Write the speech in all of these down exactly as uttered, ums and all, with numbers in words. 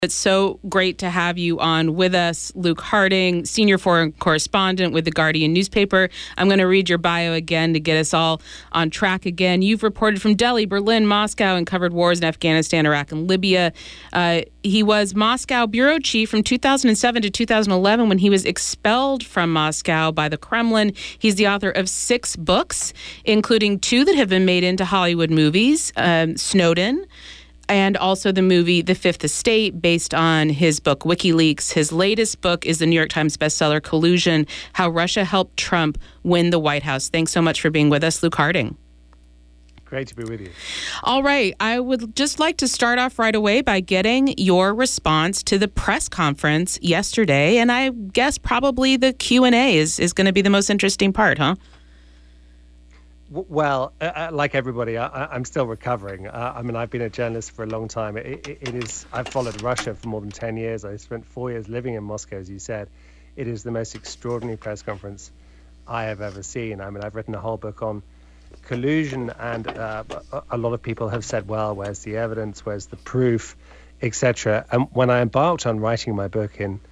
It's so great to have you on with us, Luke Harding, senior foreign correspondent with The Guardian newspaper. I'm going to read your bio again to get us all on track again. You've reported from Delhi, Berlin, Moscow, and covered wars in Afghanistan, Iraq, and Libya. Uh, he was Moscow bureau chief from two thousand seven to two thousand eleven when he was expelled from Moscow by the Kremlin. He's the author of six books, including two that have been made into Hollywood movies, um, Snowden, and also the movie The Fifth Estate, based on his book WikiLeaks. His latest book is the New York Times bestseller Collusion: How Russia Helped Trump Win the White House. Thanks so much for being with us, Luke Harding. Great to be with you. All right. I would just like to start off right away by getting your response to the press conference yesterday. And I guess probably the Q and A is, is going to be the most interesting part, huh? Well, uh, like everybody, I, I'm still recovering. Uh, I mean, I've been a journalist for a long time. It, it, it is. I've followed Russia for more than ten years. I spent four years living in Moscow, as you said. It is the most extraordinary press conference I have ever seen. I mean, I've written a whole book on collusion, and uh, a lot of people have said, well, where's the evidence? Where's the proof, et cetera. And when I embarked on writing my book in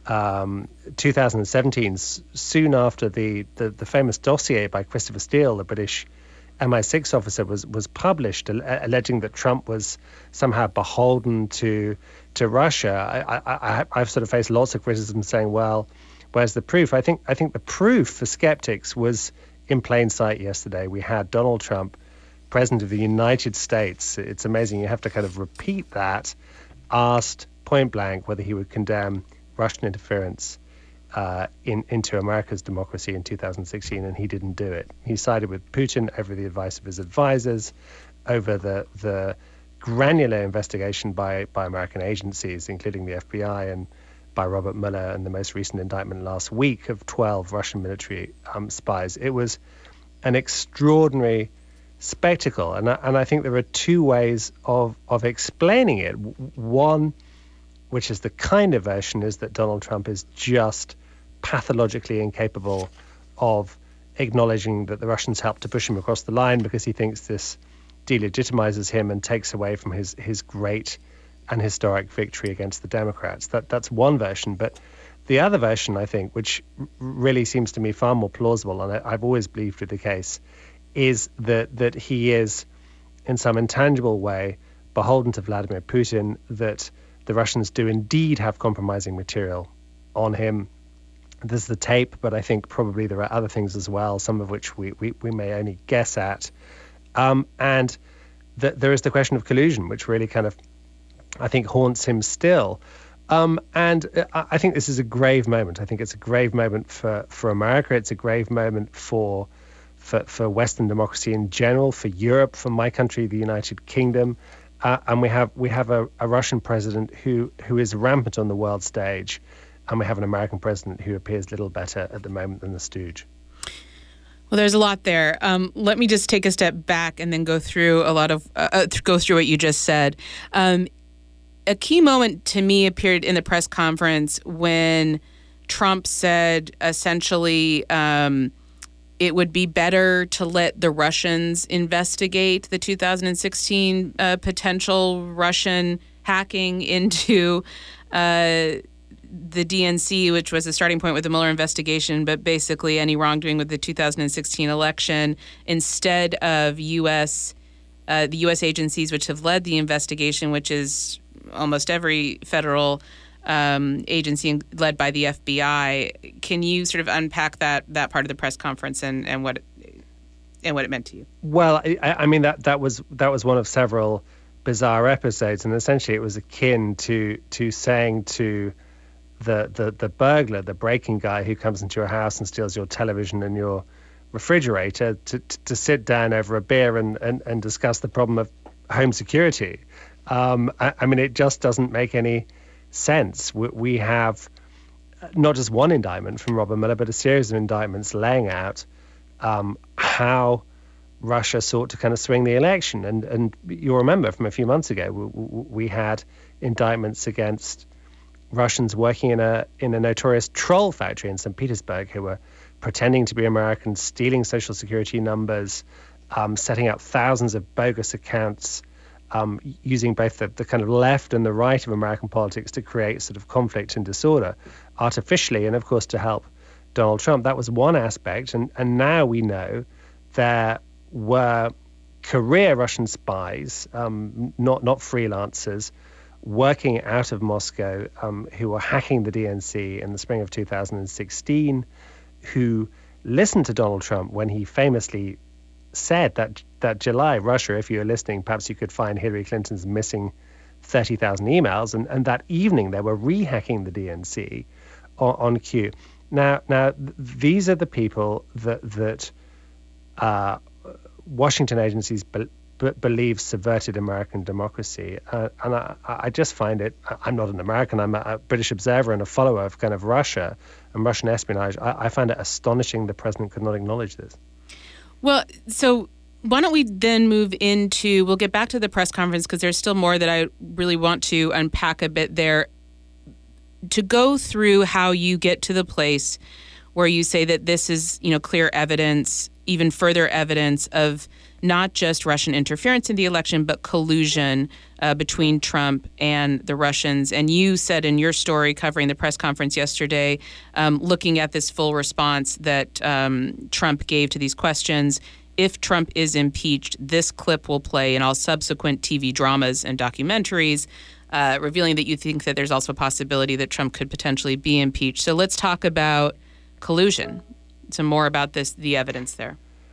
Um, two thousand seventeen, s- soon after the, the, the famous dossier by Christopher Steele, the British M I six officer, was was published, al- alleging that Trump was somehow beholden to to Russia. I, I, I, I've sort of faced lots of criticism saying, well, where's the proof? I think I think the proof for skeptics was in plain sight yesterday. We had Donald Trump, President of the United States. It's amazing. You have to kind of repeat that, asked point blank whether he would condemn Russian interference uh, in, into America's democracy in two thousand sixteen, and he didn't do it. He sided with Putin over the advice of his advisors, over the the granular investigation by, by American agencies, including the F B I, and by Robert Mueller, and the most recent indictment last week of twelve Russian military um, spies. It was an extraordinary spectacle, and I, and I think there are two ways of, of explaining it. One, which is the kind of version, is that Donald Trump is just pathologically incapable of acknowledging that the Russians helped to push him across the line, because he thinks this delegitimizes him and takes away from his, his great and historic victory against the Democrats. That That's one version. But the other version, I think, which really seems to me far more plausible, and I, I've always believed with the case, is that, that he is, in some intangible way, beholden to Vladimir Putin, that the Russians do indeed have compromising material on him. There's the tape, but I think probably there are other things as well, some of which we, we, we may only guess at. Um, and th- there is the question of collusion, which really kind of, I think, haunts him still. Um, and I, I think this is a grave moment. I think it's a grave moment for, for America. It's a grave moment for, for, for Western democracy in general, for Europe, for my country, the United Kingdom. Uh, and we have we have a, a Russian president who, who is rampant on the world stage, and we have an American president who appears little better at the moment than the stooge. Well, there's a lot there. Um, let me just take a step back and then go through a lot of uh, uh, go through what you just said. Um, a key moment to me appeared in the press conference when Trump said essentially, Um, it would be better to let the Russians investigate the two thousand sixteen uh, potential Russian hacking into uh, the D N C, which was the starting point with the Mueller investigation, but basically any wrongdoing with the two thousand sixteen election, instead of U S uh, the U S agencies which have led the investigation, which is almost every federal Um, agency led by the F B I. Can you sort of unpack that that part of the press conference and, and what it, and what it meant to you? Well, I, I mean that that was that was one of several bizarre episodes, and essentially it was akin to to saying to the the the burglar, the breaking guy who comes into your house and steals your television and your refrigerator, to to, to sit down over a beer and, and, and discuss the problem of home security. Um, I, I mean, it just doesn't make any sense. We, we have not just one indictment from Robert Mueller, but a series of indictments laying out um, how Russia sought to kind of swing the election. And and you'll remember from a few months ago, we, we had indictments against Russians working in a in a notorious troll factory in Saint Petersburg, who were pretending to be Americans, stealing social security numbers, um, setting up thousands of bogus accounts um, using both the, the kind of left and the right of American politics to create sort of conflict and disorder artificially, and of course to help Donald Trump. That was one aspect. And, and now we know there were career Russian spies, um, not, not freelancers, working out of Moscow, um, who were hacking the D N C in the spring of two thousand sixteen, who listened to Donald Trump when he famously said that that July, Russia, if you're listening, perhaps you could find Hillary Clinton's missing thirty thousand emails. And, and that evening, they were re-hacking the D N C on, on cue. Now, now th- these are the people that, that uh, Washington agencies be- be- believe subverted American democracy. Uh, and I, I just find it, I'm not an American, I'm a, a British observer and a follower of kind of Russia and Russian espionage. I, I find it astonishing the president could not acknowledge this. Well, so why don't we then move into, we'll get back to the press conference because there's still more that I really want to unpack a bit there. To go through how you get to the place where you say that this is, you know, clear evidence, even further evidence of not just Russian interference in the election, but collusion uh, between Trump and the Russians. And you said in your story covering the press conference yesterday, um, looking at this full response that um, Trump gave to these questions, if Trump is impeached, this clip will play in all subsequent T V dramas and documentaries, uh, revealing that you think that there's also a possibility that Trump could potentially be impeached. So let's talk about collusion. Some more about this, the evidence there.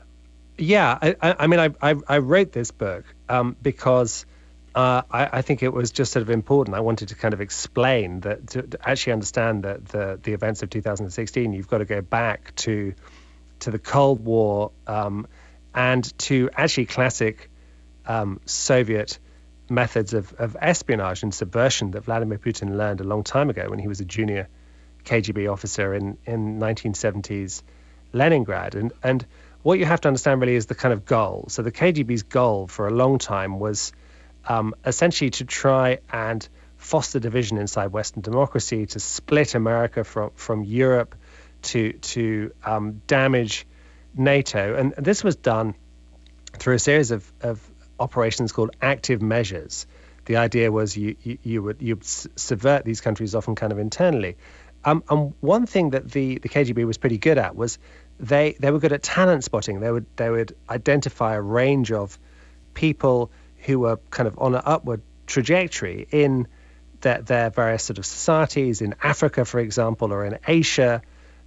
Yeah, I, I mean, I, I, I wrote this book um, because uh, I, I think it was just sort of important. I wanted to kind of explain that to, to actually understand that the the events of two thousand sixteen, you've got to go back to to the Cold War um, and to actually classic um, Soviet methods of, of espionage and subversion that Vladimir Putin learned a long time ago when he was a junior K G B officer in, in nineteen seventies Leningrad. And and what you have to understand really is the kind of goal. So the K G B's goal for a long time was um, essentially to try and foster division inside Western democracy, to split America from, from Europe, to to um, damage NATO. And this was done through a series of, of operations called active measures. The idea was you you, you would you subvert these countries often kind of internally. Um, and one thing that the, the K G B was pretty good at was they they were good at talent spotting. They would they would identify a range of people who were kind of on an upward trajectory in their, their various sort of societies, in Africa, for example, or in Asia,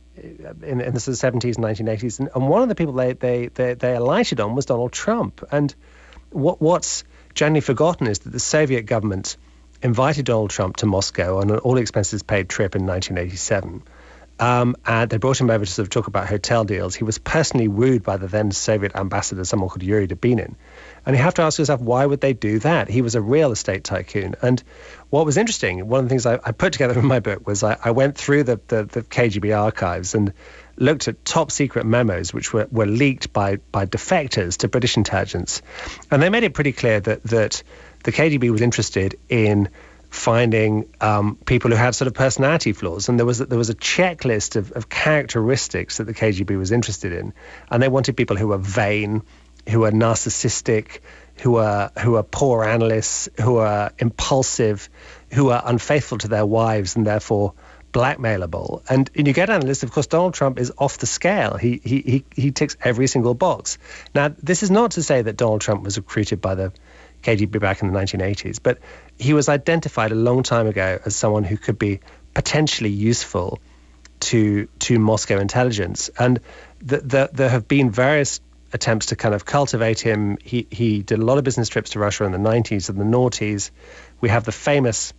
in, in the sort of seventies and nineteen eighties. And, and one of the people they, they, they, they alighted on was Donald Trump. And what what's generally forgotten is that the Soviet government invited Donald Trump to Moscow on an all-expenses-paid trip in nineteen eighty-seven. Um, and they brought him over to sort of talk about hotel deals. He was personally wooed by the then Soviet ambassador, someone called Yuri Dubinin. And you have to ask yourself, why would they do that? He was a real estate tycoon. And what was interesting, one of the things I, I put together in my book was I, I went through the, the, the K G B archives and looked at top secret memos which were, were leaked by, by defectors to British intelligence. And they made it pretty clear that, that the K G B was interested in finding um, people who had sort of personality flaws, and there was there was a checklist of, of characteristics that the K G B was interested in, and they wanted people who were vain, who were narcissistic, who were who were poor analysts, who were impulsive, who were unfaithful to their wives and therefore blackmailable. And, and you get down the list, of course, Donald Trump is off the scale. He he he he ticks every single box. Now, this is not to say that Donald Trump was recruited by the K G B back in the nineteen eighties, but he was identified a long time ago as someone who could be potentially useful to to Moscow intelligence. And the, the, there have been various attempts to kind of cultivate him. He he did a lot of business trips to Russia in the nineties and the noughties. We have the famous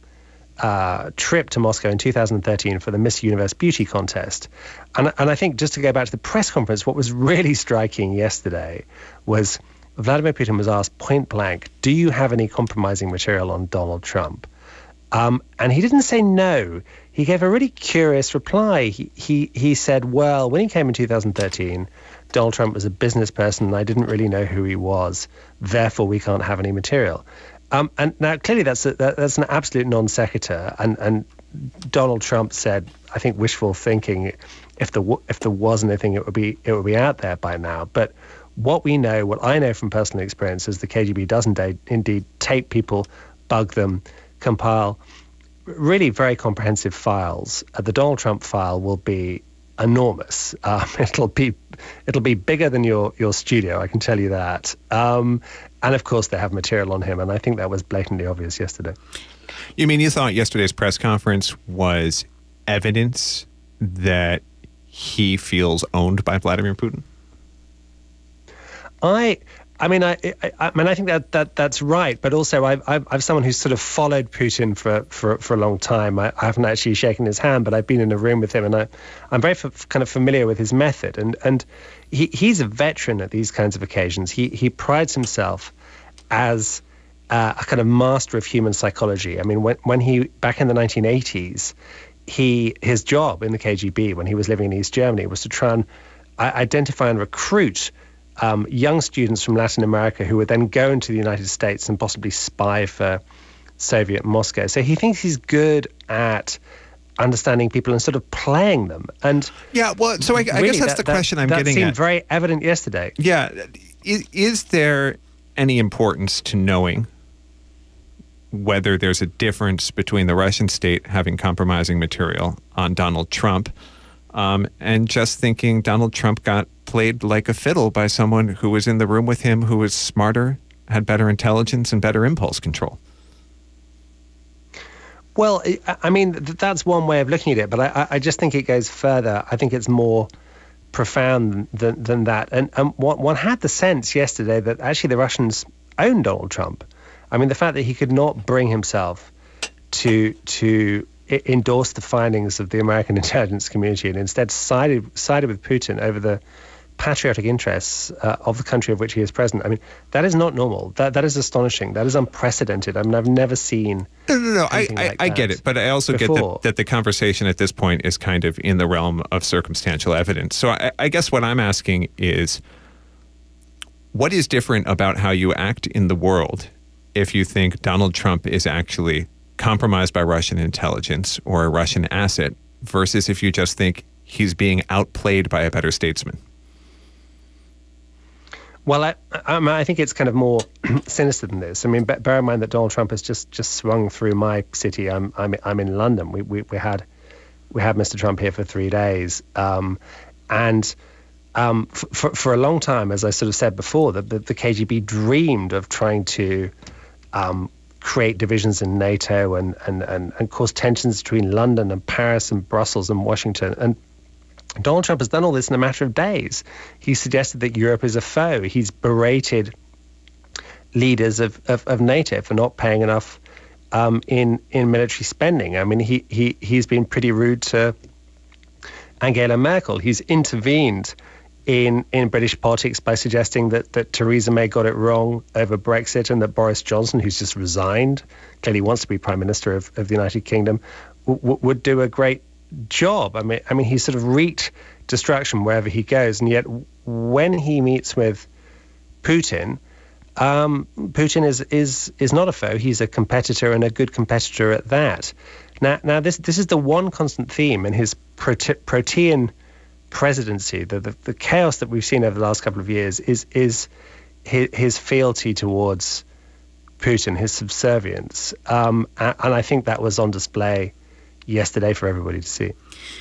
uh, trip to Moscow in two thousand thirteen for the Miss Universe Beauty Contest. And, and I think just to go back to the press conference, what was really striking yesterday was Vladimir Putin was asked point blank, do you have any compromising material on Donald Trump? Um, and he didn't say no. He gave a really curious reply. He, he he said, well, when he came in two thousand thirteen, Donald Trump was a business person and I didn't really know who he was. Therefore, we can't have any material. Um, and now, clearly, that's a, that, that's an absolute non sequitur. And, and Donald Trump said, I think, wishful thinking. If there if there was anything, it would be it would be out there by now. But what we know, what I know from personal experience, is the K G B does indeed, indeed tape people, bug them, compile really very comprehensive files. Uh, the Donald Trump file will be enormous. Um, it'll be it'll be bigger than your your studio, I can tell you that. Um, and of course, they have material on him, and I think that was blatantly obvious yesterday. You mean you thought yesterday's press conference was evidence that he feels owned by Vladimir Putin? I, I mean, I, I, I mean, I think that, that that's right. But also, I've, I've, I'm someone who's sort of followed Putin for, for, for a long time. I, I haven't actually shaken his hand, but I've been in a room with him, and I, I'm very f- kind of familiar with his method. And and he, he's a veteran at these kinds of occasions. He he prides himself as uh, a kind of master of human psychology. I mean, when when he back in the nineteen eighties, he his job in the K G B when he was living in East Germany was to try and uh, identify and recruit Um, young students from Latin America who would then go into the United States and possibly spy for Soviet Moscow. So he thinks he's good at understanding people and sort of playing them. And yeah, well, so I, I really, guess that's that, the question that, I'm that getting seemed at. Very evident yesterday. Yeah, is, is there any importance to knowing whether there's a difference between the Russian state having compromising material on Donald Trump um, and just thinking Donald Trump got played like a fiddle by someone who was in the room with him, who was smarter, had better intelligence and better impulse control? Well, I mean, that's one way of looking at it, but I, I just think it goes further. I think it's more profound than, than that. And um, one, one had the sense yesterday that actually the Russians own Donald Trump. I mean, the fact that he could not bring himself to to endorse the findings of the American intelligence community and instead sided sided with Putin over the patriotic interests uh, of the country of which he is president. I mean, that is not normal. That that is astonishing. That is unprecedented. I mean, I've never seen. No, no, no. I, like I, I get it, but I also before. get that, that the conversation at this point is kind of in the realm of circumstantial evidence. So I, I guess what I'm asking is, what is different about how you act in the world if you think Donald Trump is actually compromised by Russian intelligence or a Russian asset versus if you just think he's being outplayed by a better statesman? Well, I, I, I think it's kind of more sinister than this. I mean, bear in mind that Donald Trump has just, just swung through my city. I'm I'm I'm in London. We we, we had we had Mister Trump here for three days, um, and um, f- for for a long time, as I sort of said before, that the, the K G B dreamed of trying to um, create divisions in NATO and, and and and cause tensions between London and Paris and Brussels and Washington. And Donald Trump has done all this in a matter of days. He suggested that Europe is a foe. He's berated leaders of, of, of NATO for not paying enough um, in in military spending. I mean, he he he's been pretty rude to Angela Merkel. He's intervened in in British politics by suggesting that that Theresa May got it wrong over Brexit and that Boris Johnson, who's just resigned, clearly wants to be Prime Minister of, of the United Kingdom, w- w- would do a great job. I mean, I mean, he's sort of wreaked destruction wherever he goes, and yet when he meets with Putin, um, Putin is is is not a foe. He's a competitor and a good competitor at that. Now, now this this is the one constant theme in his prote- protean presidency. The, the the chaos that we've seen over the last couple of years is is his, his fealty towards Putin, his subservience, um, and, and I think that was on display yesterday for everybody to see.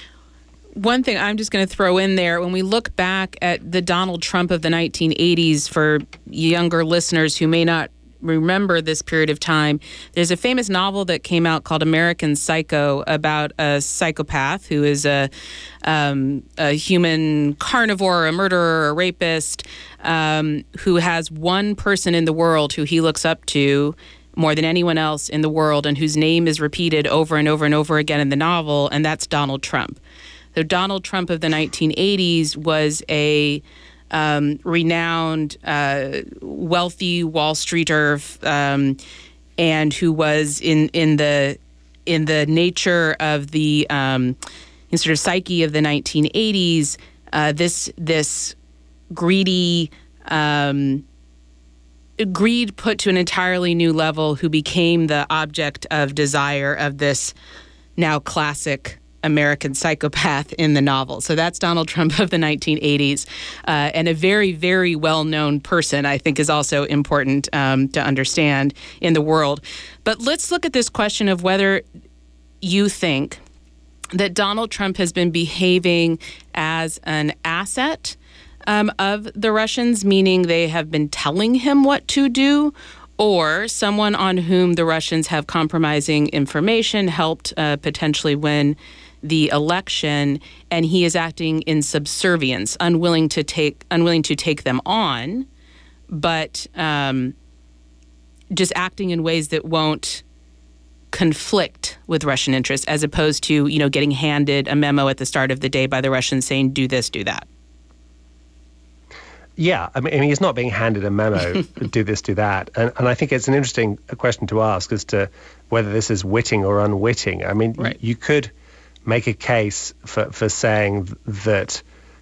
One thing I'm just going to throw in there, when we look back at the Donald Trump of the nineteen eighties, for younger listeners who may not remember this period of time, there's a famous novel that came out called American Psycho about a psychopath who is a, um, a human carnivore, a murderer, a rapist, um, who has one person in the world who he looks up to more than anyone else in the world, and whose name is repeated over and over and over again in the novel, and that's Donald Trump. So Donald Trump of the nineteen eighties was a um, renowned, uh, wealthy Wall Streeter, um, and who was in in the in the nature of the um, in sort of psyche of the nineteen eighties. Uh, this this greedy. Um, Greed put to an entirely new level, who became the object of desire of this now classic American psychopath in the novel. So that's Donald Trump of the nineteen eighties, uh, and a very, very well-known person, I think, is also important um, to understand in the world. But let's look at this question of whether you think that Donald Trump has been behaving as an asset um, of the Russians, meaning they have been telling him what to do, or someone on whom the Russians have compromising information, helped uh, potentially win the election, and he is acting in subservience, unwilling to take unwilling to take them on, but um, just acting in ways that won't conflict with Russian interests, as opposed to, you know, getting handed a memo at the start of the day by the Russians saying, do this, do that. Yeah, I mean, I mean, he's not being handed a memo, do this, do that. And, and I think it's an interesting question to ask as to whether this is witting or unwitting. I mean, right. you could make a case for, for saying that,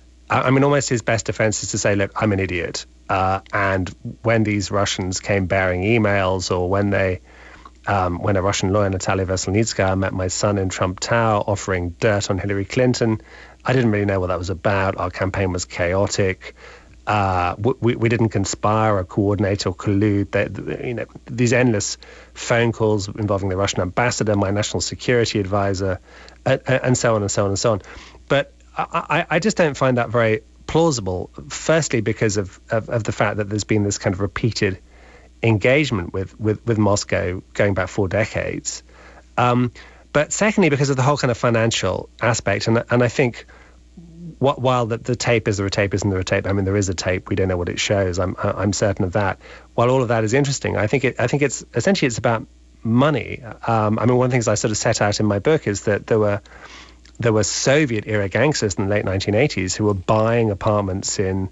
I mean, almost his best defense is to say, look, I'm an idiot. Uh, and when these Russians came bearing emails, or when they, um, when a Russian lawyer, Natalia Veselnitskaya, met my son in Trump Tower offering dirt on Hillary Clinton, I didn't really know what that was about. Our campaign was chaotic. Uh, we, we didn't conspire or coordinate or collude. They, you know, these endless phone calls involving the Russian ambassador, my national security advisor, and, and so on and so on and so on. But I, I just don't find that very plausible, firstly because of, of, of the fact that there's been this kind of repeated engagement with, with, with Moscow going back four decades. Um, but secondly, because of the whole kind of financial aspect. And, and I think What, while the, the tape is there a tape, isn't there a tape? I mean, there is a tape. We don't know what it shows. I'm I'm certain of that. While all of that is interesting, I think it I think it's essentially it's about money. Um, I mean, one of the things I sort of set out in my book is that there were there were Soviet era gangsters in the late nineteen eighties who were buying apartments in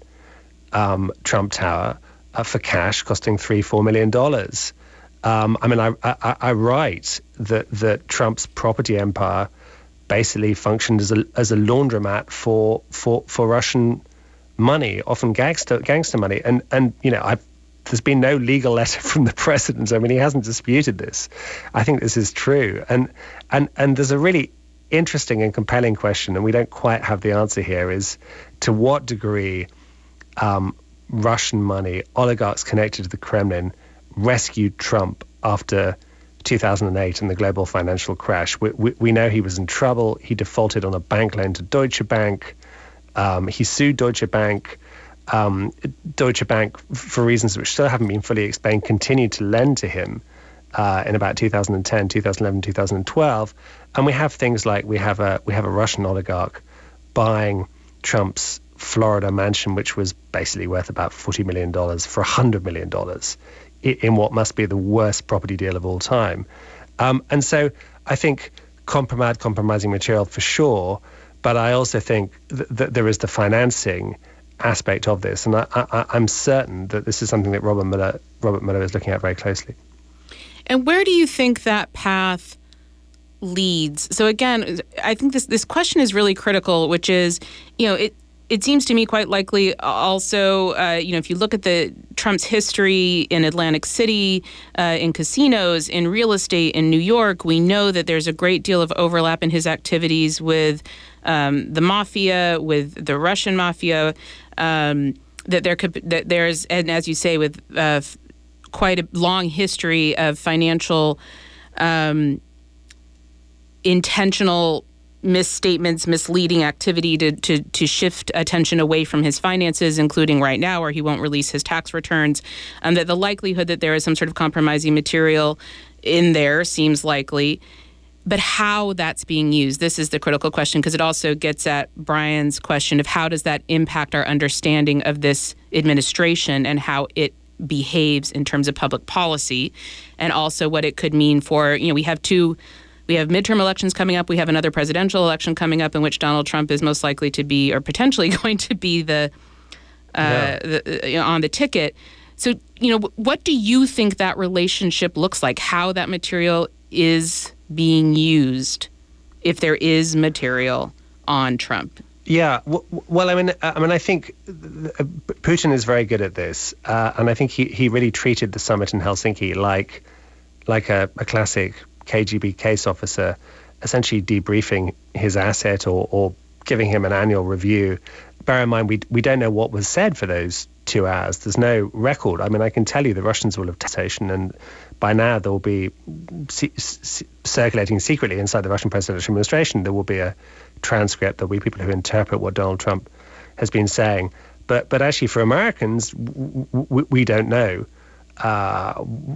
um, Trump Tower uh, for cash, costing three four million dollars. Um, I mean, I, I I write that that Trump's property empire basically functioned as a as a laundromat for for for Russian money, often gangster gangster money, and and you know I've, there's been no legal letter from the president. I mean, he hasn't disputed this. I think this is true, and and and there's a really interesting and compelling question, and we don't quite have the answer here, is to what degree um, Russian money, oligarchs connected to the Kremlin, rescued Trump after two thousand eight and the global financial crash. We, we, we know he was in trouble. He defaulted on a bank loan to Deutsche Bank. Um, he sued Deutsche Bank. Um, Deutsche Bank, for reasons which still haven't been fully explained, continued to lend to him uh, in about two thousand ten, two thousand eleven, two thousand twelve. And we have things like we have a we have a Russian oligarch buying Trump's Florida mansion, which was basically worth about forty million dollars for one hundred million dollars. In what must be the worst property deal of all time. Um, and so I think compromise, compromising material for sure, but I also think th- that there is the financing aspect of this. And I, I, I'm certain that this is something that Robert Mueller, Robert Mueller is looking at very closely. And where do you think that path leads? So again, I think this, this question is really critical, which is, you know, it, It seems to me quite likely also, uh, you know, if you look at the Trump's history in Atlantic City, uh, in casinos, in real estate, in New York, we know that there's a great deal of overlap in his activities with um, the mafia, with the Russian mafia, um, that there could, that there's, and as you say, with uh, quite a long history of financial um, intentional misstatements, misleading activity to, to to shift attention away from his finances, including right now where he won't release his tax returns, and that the likelihood that there is some sort of compromising material in there seems likely. But how that's being used, this is the critical question, because it also gets at Brian's question of how does that impact our understanding of this administration and how it behaves in terms of public policy, and also what it could mean for, you know, we have two We have midterm elections coming up. We have another presidential election coming up in which Donald Trump is most likely to be, or potentially going to be, the, uh, yeah. the you know, on the ticket. So, you know, what do you think that relationship looks like? How that material is being used, if there is material on Trump? Yeah, well, I mean, I mean, I think Putin is very good at this, uh, and I think he, he really treated the summit in Helsinki like like a, a classic K G B case officer essentially debriefing his asset or, or giving him an annual review. Bear in mind, we we don't know what was said for those two hours. There's no record. I mean, I can tell you the Russians will have taken, and by now there will be c- c- circulating secretly inside the Russian presidential administration. There will be a transcript. There will be people who interpret what Donald Trump has been saying. But but actually, for Americans, w- w- we don't know uh,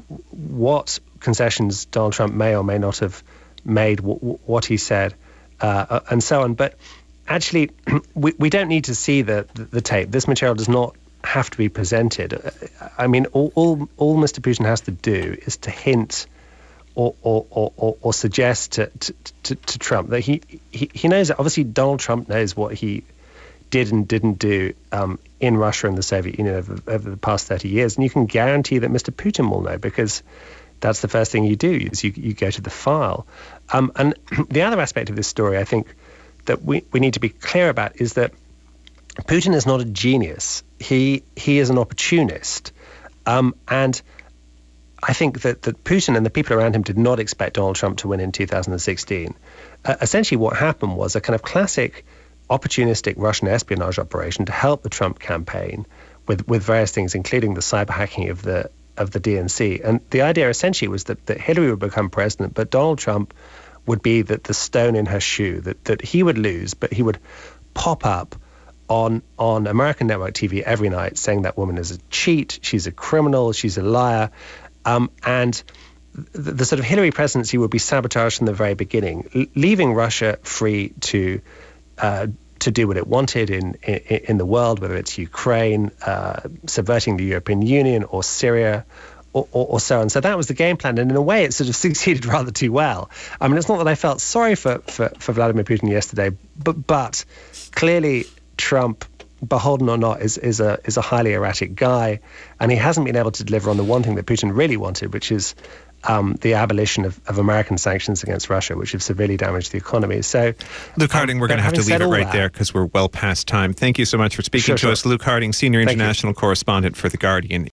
what concessions Donald Trump may or may not have made, w- what he said, uh, and so on. But actually, we, we don't need to see the, the, the tape. This material does not have to be presented. I mean, all all, all Mister Putin has to do is to hint or or, or, or, or suggest to, to, to, to Trump that he, he, he knows that obviously Donald Trump knows what he did and didn't do um, in Russia and the Soviet Union over, over the past thirty years. And you can guarantee that Mister Putin will know, because that's the first thing you do, is you, you go to the file. Um, and the other aspect of this story, I think, that we, we need to be clear about is that Putin is not a genius. He he is an opportunist. Um, and I think that, that Putin and the people around him did not expect Donald Trump to win in two thousand sixteen. Uh, essentially what happened was a kind of classic opportunistic Russian espionage operation to help the Trump campaign with, with various things, including the cyber hacking of the of the D N C. And the idea essentially was that, that Hillary would become president, but Donald Trump would be the, the stone in her shoe, that, that he would lose, but he would pop up on on American network T V every night saying that woman is a cheat, she's a criminal, she's a liar. Um, and the, the sort of Hillary presidency would be sabotaged from the very beginning, l- leaving Russia free to uh, to do what it wanted in, in in the world, whether it's Ukraine, uh, subverting the European Union, or Syria, or, or, or so on. So that was the game plan, and in a way, it sort of succeeded rather too well. I mean, it's not that I felt sorry for for, for Vladimir Putin yesterday, but but clearly Trump, beholden or not, is is a is a highly erratic guy, and he hasn't been able to deliver on the one thing that Putin really wanted, which is um, the abolition of, of American sanctions against Russia, which have severely damaged the economy. So, Luke Harding, um, we're going to have to leave it right that, there because we're well past time. Thank you so much for speaking sure, to sure. us. Luke Harding, senior Thank international you. correspondent for The Guardian